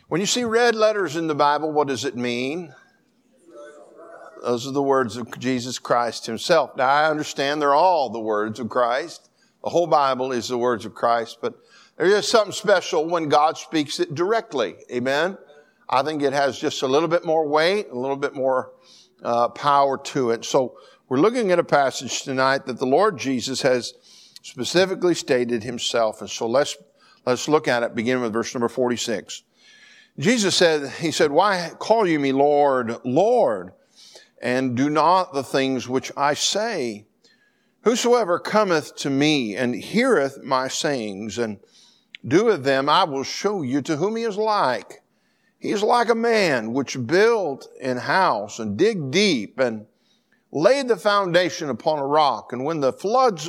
When you see red letters in the Bible, what does it mean? Those are the words of Jesus Christ himself. Now, I understand they're all the words of Christ. The whole Bible is the words of Christ, but there is something special when God speaks it directly. Amen? I think it has just a little bit more weight, a little bit more power to it. So we're looking at a passage tonight that the Lord Jesus has specifically stated himself. And so let's look at it, beginning with verse number 46. Jesus said, he said, "Why call you me Lord, Lord, and do not the things which I say? Whosoever cometh to me and heareth my sayings and doeth them, I will show you to whom he is like. He is like a man which built an house and dig deep and laid the foundation upon a rock. And when the flood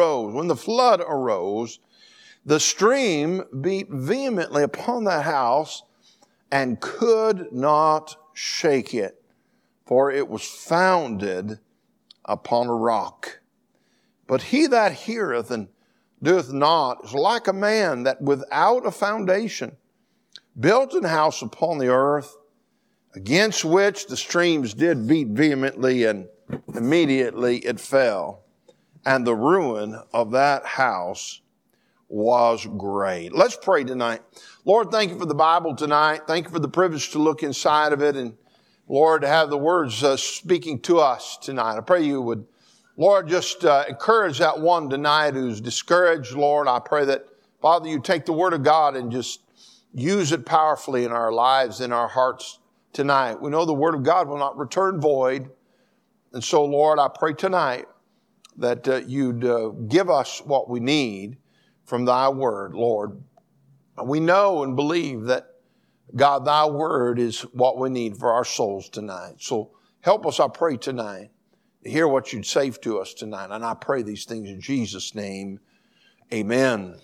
arose, the stream beat vehemently upon that house and could not shake it, for it was founded upon a rock. But he that heareth and doeth not is like a man that without a foundation built an house upon the earth, against which the streams did beat vehemently, and immediately it fell. And the ruin of that house was great." Let's pray tonight. Lord, thank you for the Bible tonight. Thank you for the privilege to look inside of it, and Lord, to have the words speaking to us tonight. I pray you would, Lord, just encourage that one tonight who's discouraged. Lord, I pray that, Father, you take the Word of God and just use it powerfully in our lives, in our hearts tonight. We know the Word of God will not return void. And so, Lord, I pray tonight that you'd give us what we need from thy Word, Lord. We know and believe that, God, thy Word is what we need for our souls tonight. So help us, I pray, tonight to hear what you'd say to us tonight. And I pray these things in Jesus' name. Amen.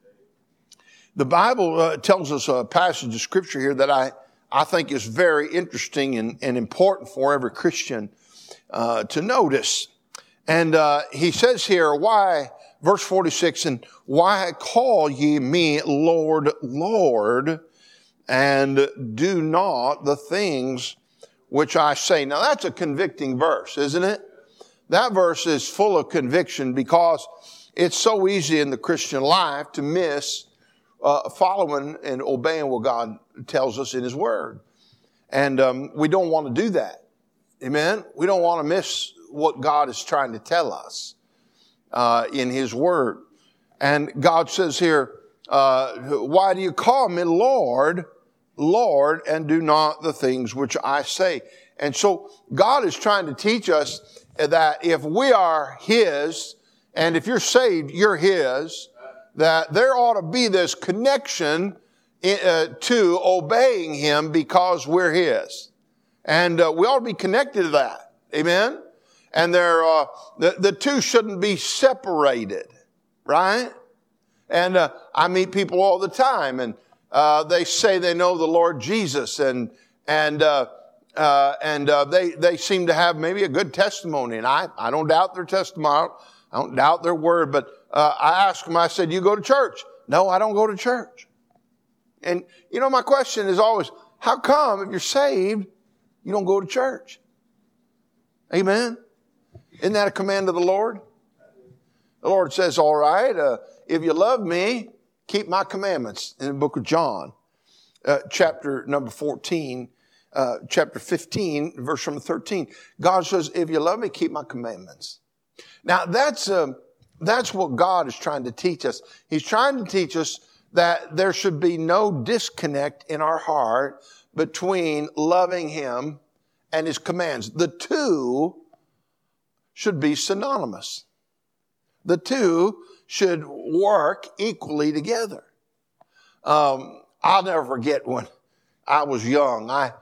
The Bible tells us a passage of Scripture here that I think is very interesting and important for every Christian to notice. And he says here, "Why," verse 46, "and why call ye me Lord, Lord, and do not the things which I say?" Now that's a convicting verse, isn't it? That verse is full of conviction because it's so easy in the Christian life to miss following and obeying what God tells us in his Word. And we don't want to do that. Amen? We don't want to miss what God is trying to tell us in his Word. And God says here, "Why do you call me Lord, Lord, and do not the things which I say?" And so God is trying to teach us that if we are his, and if you're saved, you're his, that there ought to be this connection to obeying him because we're his. And we ought to be connected to that. Amen? And the two shouldn't be separated, right? And I meet people all the time, and they say they know the Lord Jesus, and they seem to have maybe a good testimony, and I don't doubt their testimony, I don't doubt their word, but I asked them, I said, "You go to church?" "No, I don't go to church." And my question is always, how come if you're saved, you don't go to church? Amen? Isn't that a command of the Lord? The Lord says, all right, if you love me, keep my commandments. In the book of John, chapter number 14, chapter 15, verse number 13. God says, if you love me, keep my commandments. Now, that's what God is trying to teach us. He's trying to teach us that there should be no disconnect in our heart between loving him and his commands. The two should be synonymous. The two should work equally together. I'll never forget when I was young. I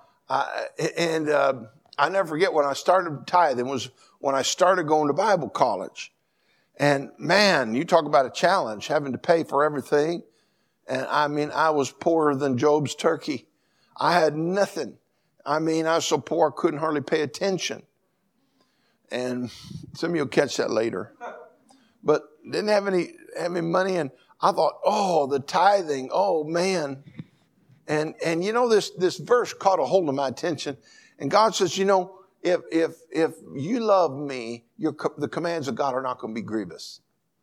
never forget when I started tithing was when I started going to Bible college. And man, you talk about a challenge, having to pay for everything. And I was poorer than Job's turkey. I had nothing. I was so poor I couldn't hardly pay attention. And some of you will catch that later. But didn't have any money. And I thought, the tithing, man. And you know, this verse caught a hold of my attention. And God says, you know, if you love me, the commands of God are not going to be grievous.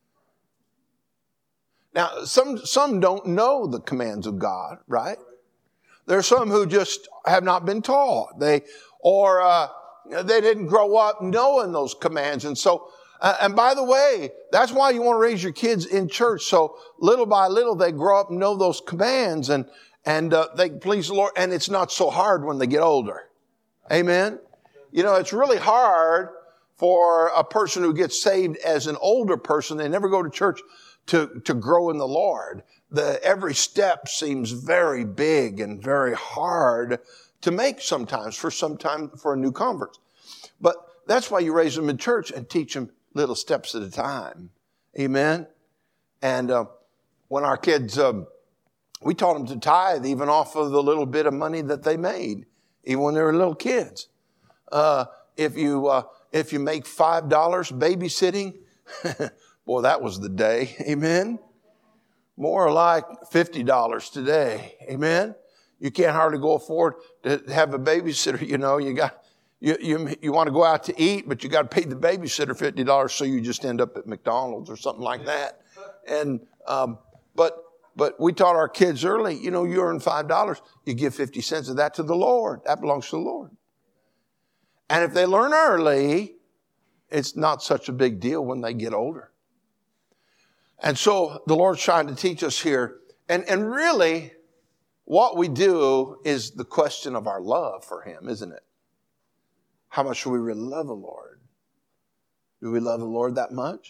Now, some don't know the commands of God, right? There are some who just have not been taught. They didn't grow up knowing those commands. And so, and by the way, that's why you want to raise your kids in church. So little by little, they grow up and know those commands and they please the Lord. And it's not so hard when they get older. Amen. You know, it's really hard for a person who gets saved as an older person. They never go to church to grow in the Lord. Every step seems very big and very hard to make sometimes for a new convert. But that's why you raise them in church and teach them little steps at a time. Amen. And when our kids, we taught them to tithe even off of the little bit of money that they made, even when they were little kids. If you make $5 babysitting, boy, that was the day. Amen. More like $50 today. Amen. You can't hardly go afford to have a babysitter. You know, you want to go out to eat, but you got to pay the babysitter $50, so you just end up at McDonald's or something like that. And but we taught our kids early, you know, you earn $5, you give 50 cents of that to the Lord. That belongs to the Lord. And if they learn early, it's not such a big deal when they get older. And so the Lord's trying to teach us here. And really, what we do is the question of our love for Him, isn't it? How much do we really love the Lord? Do we love the Lord that much?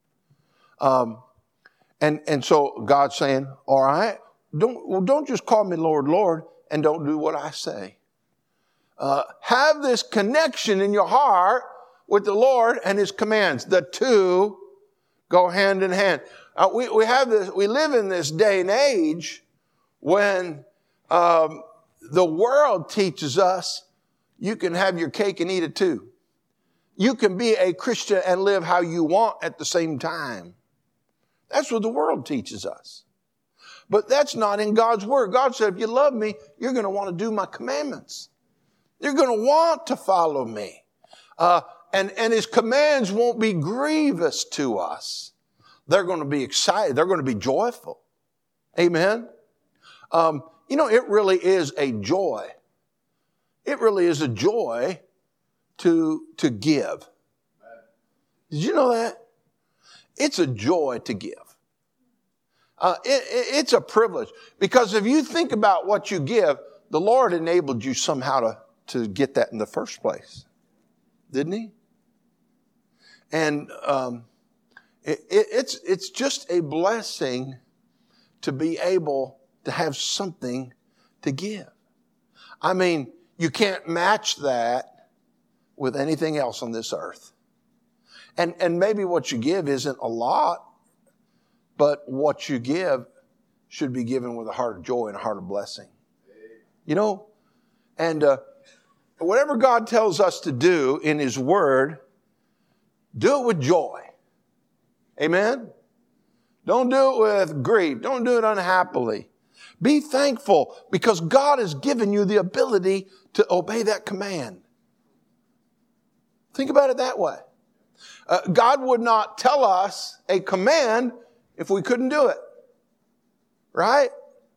And so God's saying, all right, don't just call me Lord, Lord, and don't do what I say. Have this connection in your heart with the Lord and His commands. The two go hand in hand. We live in this day and age when the world teaches us you can have your cake and eat it too. You can be a Christian and live how you want at the same time. That's what the world teaches us. But that's not in God's Word. God said, if you love me, you're going to want to do my commandments. You're going to want to follow me. And His commands won't be grievous to us. They're going to be excited. They're going to be joyful. Amen. You know, it really is a joy. It really is a joy to give. Did you know that? It's a joy to give. It's a privilege. Because if you think about what you give, the Lord enabled you somehow to get that in the first place. Didn't He? And it's just a blessing to be able to have something to give. I mean, you can't match that with anything else on this earth. And maybe what you give isn't a lot, but what you give should be given with a heart of joy and a heart of blessing. You know? And whatever God tells us to do in His Word, do it with joy. Amen? Don't do it with grief. Don't do it unhappily. Be thankful because God has given you the ability to obey that command. Think about it that way. God would not tell us a command if we couldn't do it. Right?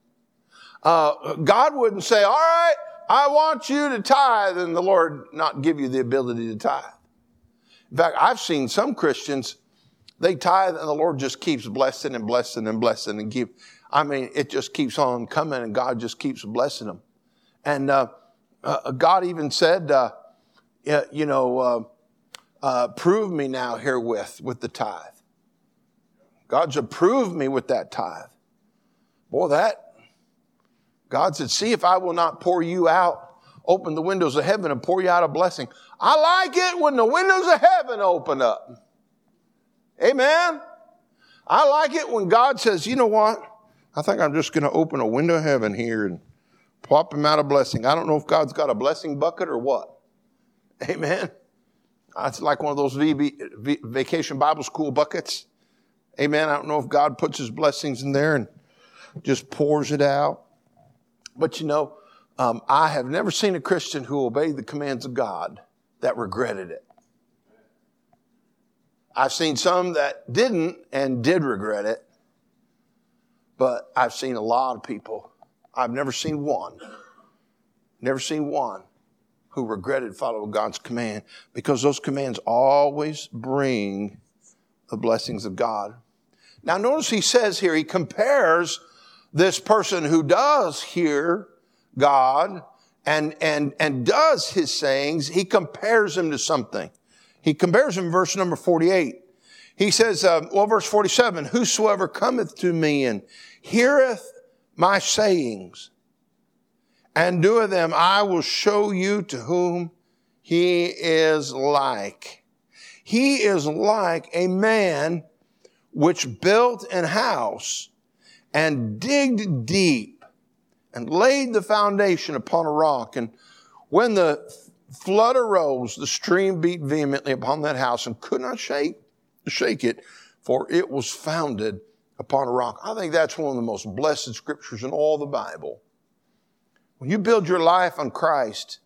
God wouldn't say, all right, I want you to tithe, and the Lord not give you the ability to tithe. In fact, I've seen some Christians, they tithe and the Lord just keeps blessing and blessing and blessing and it just keeps on coming and God just keeps blessing them. And God even said, prove me now herewith with the tithe. God's approved me with that tithe. Boy, God said, see if I will not pour you out, open the windows of heaven and pour you out a blessing. I like it when the windows of heaven open up. Amen. I like it when God says, you know what? I think I'm just going to open a window of heaven here and plop him out a blessing. I don't know if God's got a blessing bucket or what. Amen. It's like one of those vacation Bible school buckets. Amen. I don't know if God puts His blessings in there and just pours it out. But I have never seen a Christian who obeyed the commands of God that regretted it. I've seen some that didn't and did regret it. But I've seen a lot of people. I've never seen one who regretted following God's command, because those commands always bring the blessings of God. Now notice he says here, he compares this person who does hear God and does his sayings, he compares him to something. He compares him in verse number 48. He says, verse 47, whosoever cometh to me and heareth my sayings and doeth them, I will show you to whom he is like. He is like a man which built an house and digged deep and laid the foundation upon a rock. And when the flood arose, the stream beat vehemently upon that house and could not shake it, for it was founded upon a rock. I think that's one of the most blessed scriptures in all the Bible. When you build your life on Christ,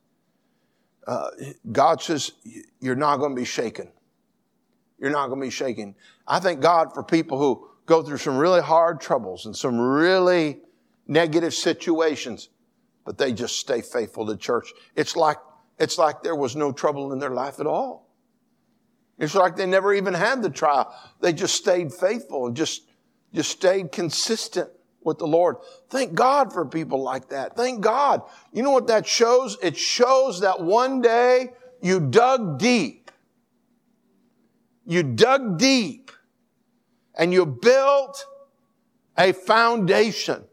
God says you're not going to be shaken. You're not going to be shaken. I thank God for people who go through some really hard troubles and some really negative situations, but they just stay faithful to church. It's like there was no trouble in their life at all. It's like they never even had the trial. They just stayed faithful and just stayed consistent with the Lord. Thank God for people like that. Thank God. You know what that shows? It shows that one day you dug deep. You dug deep and you built a foundation.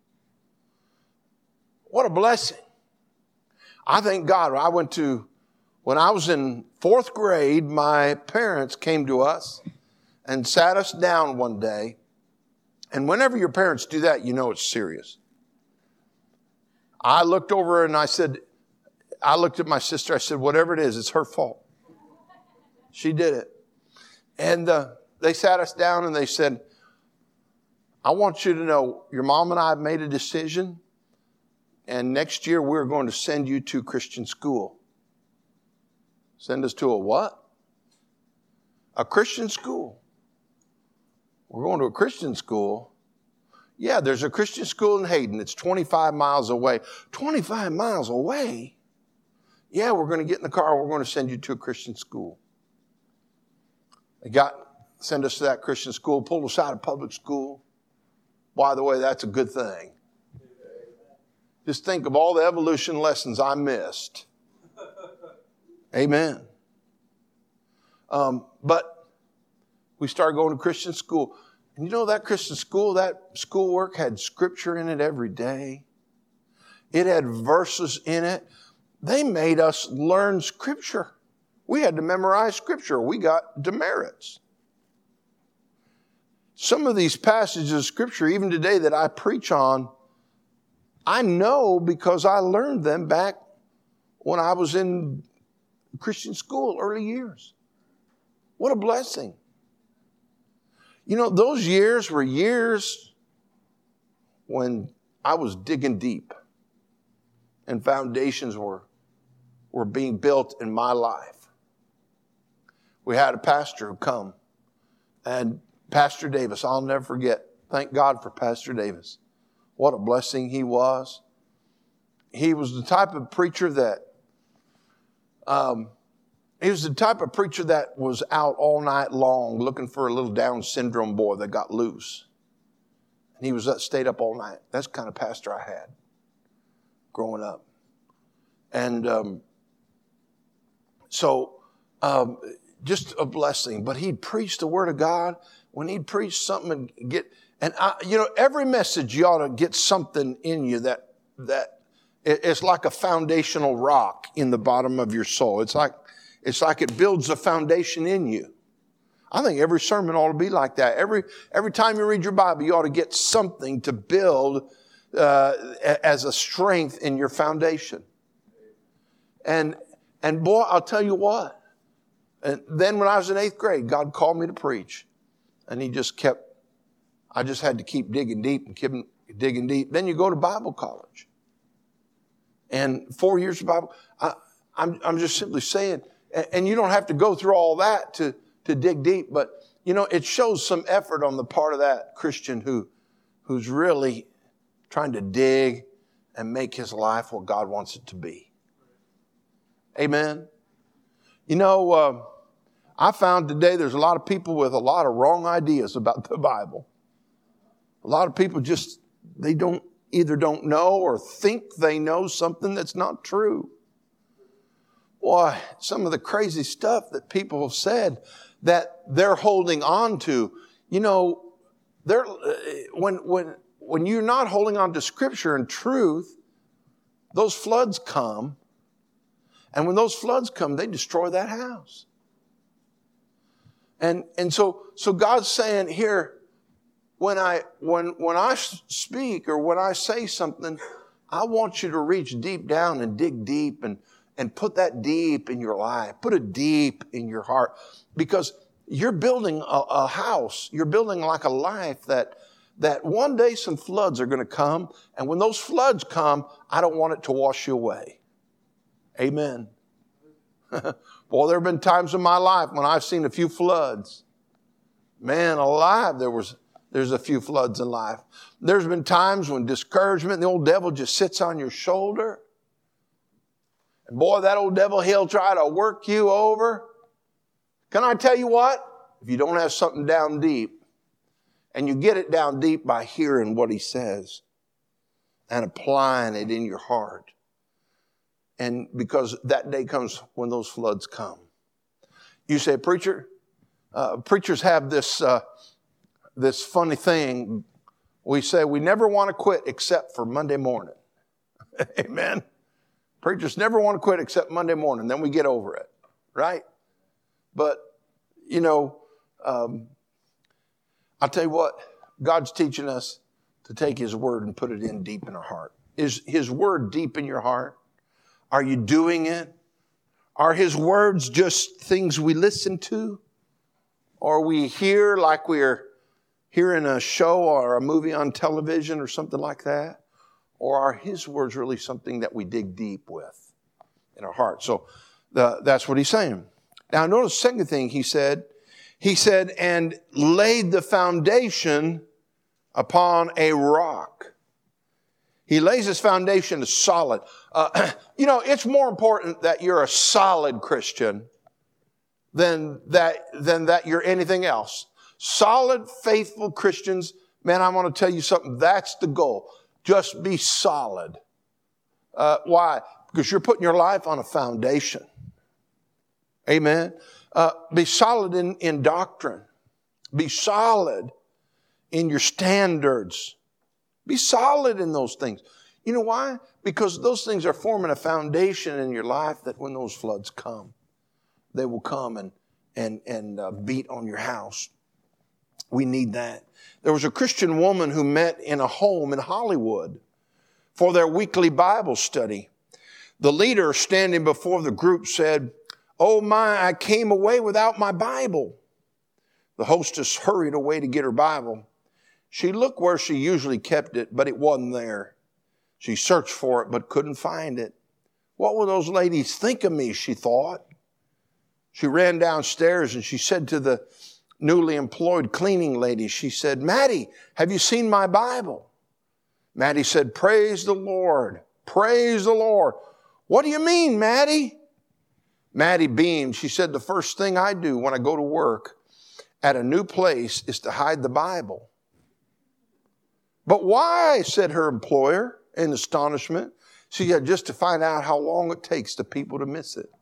What a blessing. I thank God. When I was in 4th grade, my parents came to us and sat us down one day. And whenever your parents do that, you know it's serious. I looked over and I looked at my sister. I said, whatever it is, it's her fault. She did it. And they sat us down and they said, I want you to know your mom and I have made a decision. And next year we're going to send you to Christian school. Send us to a what? A Christian school. We're going to a Christian school. Yeah, there's a Christian school in Hayden. It's 25 miles away. 25 miles away? Yeah, we're going to get in the car. We're going to send you to a Christian school. They send us to that Christian school, pulled us out of public school. By the way, that's a good thing. Just think of all the evolution lessons I missed. Amen. But we started going to Christian school. And you know that Christian school, that schoolwork had scripture in it every day. It had verses in it. They made us learn scripture. We had to memorize scripture. We got demerits. Some of these passages of scripture, even today that I preach on, I know because I learned them back when I was in Christian school, early years. What a blessing. You know, those years were years when I was digging deep and foundations were being built in my life. We had a pastor who come, and Pastor Davis, I'll never forget. Thank God for Pastor Davis. What a blessing he was. He was the type of preacher that was out all night long looking for a little Down syndrome boy that got loose. And he stayed up all night. That's the kind of pastor I had growing up. And just a blessing. But he'd preach the Word of God. When he'd preach something every message you ought to get something in you that it's like a foundational rock in the bottom of your soul. It's like it builds a foundation in you. I think every sermon ought to be like that. Every time you read your Bible, you ought to get something to build as a strength in your foundation. And boy, I'll tell you what. And then when I was in 8th grade, God called me to preach. And I just had to keep digging deep and keep digging deep. Then you go to Bible college. and 4 years of Bible. I'm just simply saying, and you don't have to go through all that to dig deep, but it shows some effort on the part of that Christian who's really trying to dig and make his life what God wants it to be. Amen. I found today there's a lot of people with a lot of wrong ideas about the Bible. A lot of people they either don't know or think they know something that's not true. Boy, some of the crazy stuff that people have said that they're holding on to, when you're not holding on to Scripture and truth, those floods come. And when those floods come, they destroy that house. And so God's saying here, when I speak or when I say something, I want you to reach deep down and dig deep and put that deep in your life. Put it deep in your heart. Because you're building a house. You're building like a life that one day some floods are going to come. And when those floods come, I don't want it to wash you away. Amen. Boy, there have been times in my life when I've seen a few floods. Man alive, there's a few floods in life. There's been times when discouragement, the old devil just sits on your shoulder. And boy, that old devil, he'll try to work you over. Can I tell you what? If you don't have something down deep, and you get it down deep by hearing what he says and applying it in your heart. And because that day comes when those floods come. You say, preachers have this funny thing. We say we never want to quit except for Monday morning. Amen. Preachers never want to quit except Monday morning. Then we get over it, right? But, I'll tell you what, God's teaching us to take His Word and put it in deep in our heart. Is His Word deep in your heart? Are you doing it? Are His words just things we listen to? Or we hear like we're hearing a show or a movie on television or something like that? Or are His words really something that we dig deep with in our heart? So that's what He's saying. Now notice the second thing He said, and laid the foundation upon a rock. He lays his foundation as solid. It's more important that you're a solid Christian than that you're anything else. Solid, faithful Christians, man, I want to tell you something. That's the goal. Just be solid. Why? Because you're putting your life on a foundation. Amen. Be solid in doctrine. Be solid in your standards. Be solid in those things. You know why? Because those things are forming a foundation in your life that when those floods come, they will come and beat on your house. We need that. There was a Christian woman who met in a home in Hollywood for their weekly Bible study. The leader standing before the group said, "Oh my, I came away without my Bible." The hostess hurried away to get her Bible. She looked where she usually kept it, but it wasn't there. She searched for it, but couldn't find it. What will those ladies think of me, she thought. She ran downstairs and she said to the newly employed cleaning lady, she said, "Maddie, have you seen my Bible?" Maddie said, "Praise the Lord. Praise the Lord." "What do you mean, Maddie?" Maddie beamed. She said, "The first thing I do when I go to work at a new place is to hide the Bible." "But why?" said her employer in astonishment. She said, "Just to find out how long it takes the people to miss it."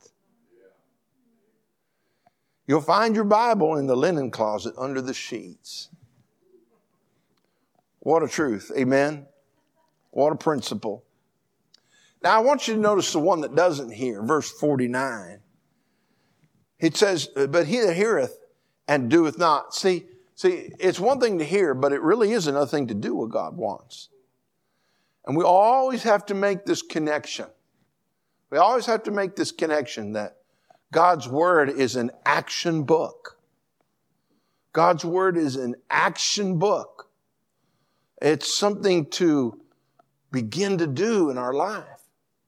You'll find your Bible in the linen closet under the sheets. What a truth. Amen. What a principle. Now I want you to notice the one that doesn't hear. Verse 49. It says, "But he that heareth and doeth not." See, it's one thing to hear, but it really is another thing to do what God wants. And we always have to make this connection. We always have to make this connection that God's Word is an action book. God's Word is an action book. It's something to begin to do in our life.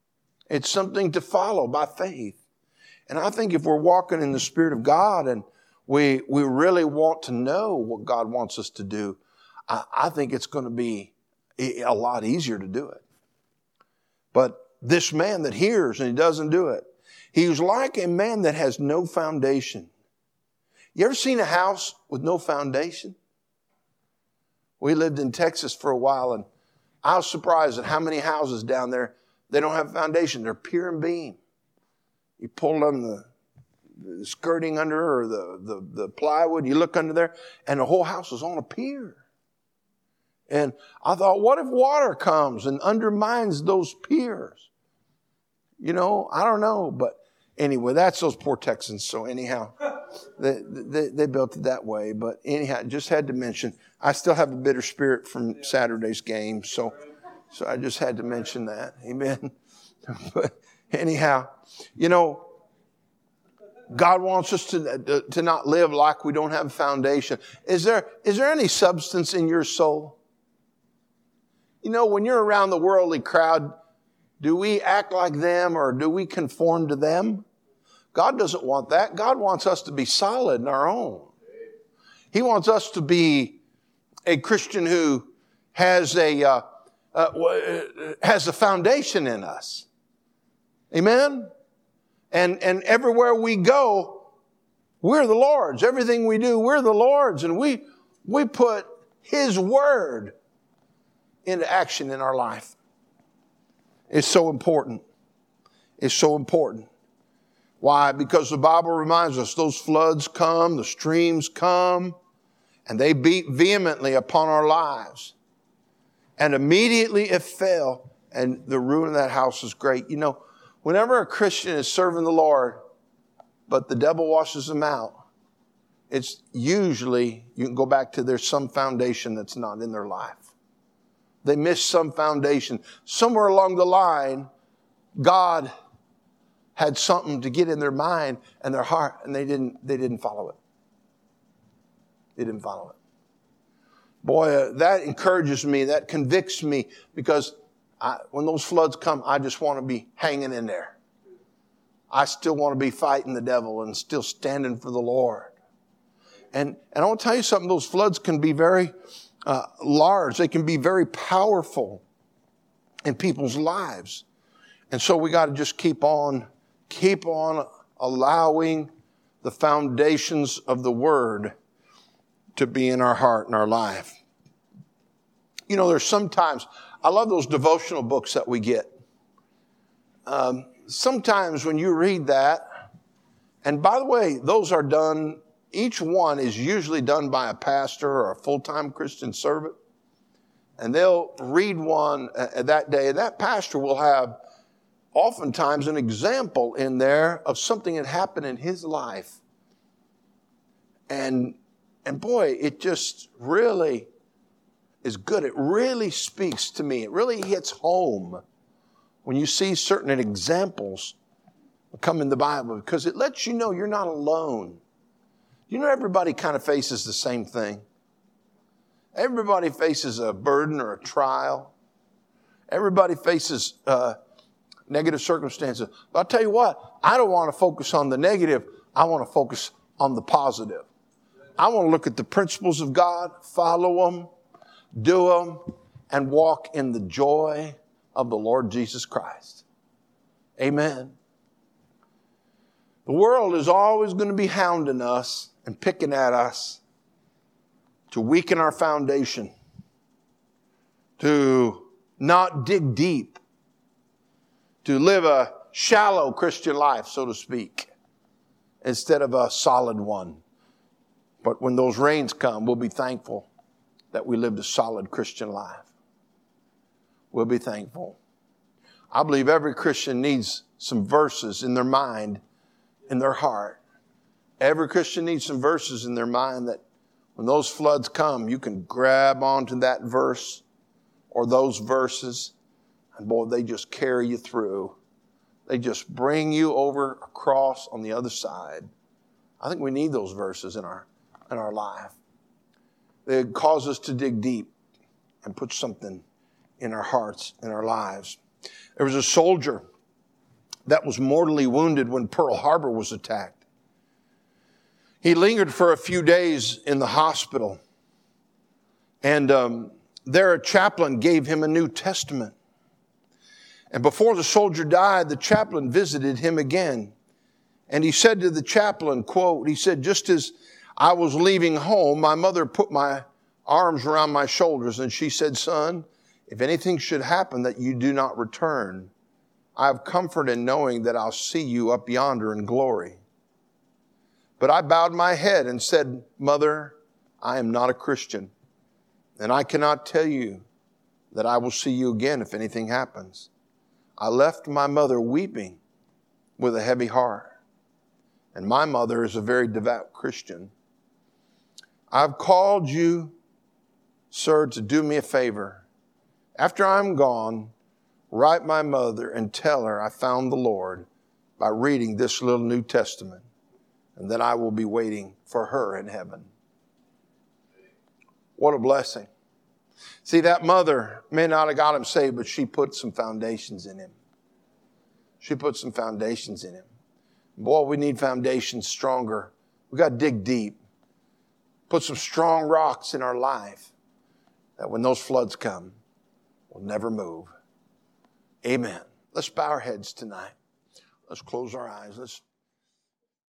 It's something to follow by faith. And I think if we're walking in the Spirit of God and we really want to know what God wants us to do, I think it's going to be a lot easier to do it. But this man that hears and he doesn't do it, he's like a man that has no foundation. You ever seen a house with no foundation? We lived in Texas for a while, and I was surprised at how many houses down there, they don't have a foundation. They're pier and beam. You pull on the skirting under or the plywood, you look under there, and the whole house is on a pier. And I thought, what if water comes and undermines those piers? You know, I don't know. But anyway, that's those poor Texans. So anyhow, they built it that way. But anyhow, just had to mention, I still have a bitter spirit from Saturday's game. So I just had to mention that. Amen. But anyhow, you know, God wants us to not live like we don't have a foundation. Is there any substance in your soul? You know, when you're around the worldly crowd, do we act like them or do we conform to them? God doesn't want that. God wants us to be solid in our own. He wants us to be a Christian who has a foundation in us. Amen? And everywhere we go, we're the Lord's. Everything we do, we're the Lord's. And we put His Word into action in our life. It's so important. It's so important. Why? Because the Bible reminds us those floods come, the streams come, and they beat vehemently upon our lives. And immediately it fell, and the ruin of that house is great. You know, whenever a Christian is serving the Lord, but the devil washes them out, it's usually, you can go back to there's some foundation that's not in their life. They missed some foundation. Somewhere along the line, God had something to get in their mind and their heart, and they didn't follow it. They didn't follow it. Boy, that encourages me, that convicts me, because when those floods come, I just want to be hanging in there. I still want to be fighting the devil and still standing for the Lord. And I want to tell you something, those floods can be very large. They can be very powerful in people's lives. And so we got to just keep on allowing the foundations of the Word to be in our heart and our life. You know, there's sometimes, I love those devotional books that we get. Sometimes when you read that, and by the way, those are done, each one is usually done by a pastor or a full-time Christian servant. And they'll read one that day. That pastor will have oftentimes an example in there of something that happened in his life. And boy, it just really is good. It really speaks to me. It really hits home when you see certain examples come in the Bible, because it lets you know you're not alone. You know, everybody kind of faces the same thing. Everybody faces a burden or a trial. Everybody faces negative circumstances. But I'll tell you what, I don't want to focus on the negative. I want to focus on the positive. I want to look at the principles of God, follow them, do them, and walk in the joy of the Lord Jesus Christ. Amen. The world is always going to be hounding us and picking at us to weaken our foundation, to not dig deep, to live a shallow Christian life, so to speak, instead of a solid one. But when those rains come, we'll be thankful that we lived a solid Christian life. We'll be thankful. I believe every Christian needs some verses in their mind, in their heart. Every Christian needs some verses in their mind that when those floods come, you can grab onto that verse or those verses, and boy, they just carry you through. They just bring you over across on the other side. I think we need those verses in our life. They cause us to dig deep and put something in our hearts, in our lives. There was a soldier that was mortally wounded when Pearl Harbor was attacked. He lingered for a few days in the hospital. And there a chaplain gave him a New Testament. And before the soldier died, the chaplain visited him again. And he said to the chaplain, quote, he said, just as I was leaving home, my mother put my arms around my shoulders and she said, son, if anything should happen that you do not return, I have comfort in knowing that I'll see you up yonder in glory. But I bowed my head and said, Mother, I am not a Christian, and I cannot tell you that I will see you again if anything happens. I left my mother weeping with a heavy heart. And my mother is a very devout Christian. I've called you, sir, to do me a favor. After I'm gone, write my mother and tell her I found the Lord by reading this little New Testament, and that I will be waiting for her in heaven. What a blessing. See, that mother may not have got him saved, but she put some foundations in him. She put some foundations in him. Boy, we need foundations stronger. We got to dig deep. Put some strong rocks in our life that when those floods come, we'll never move. Amen. Let's bow our heads tonight. Let's close our eyes. Let's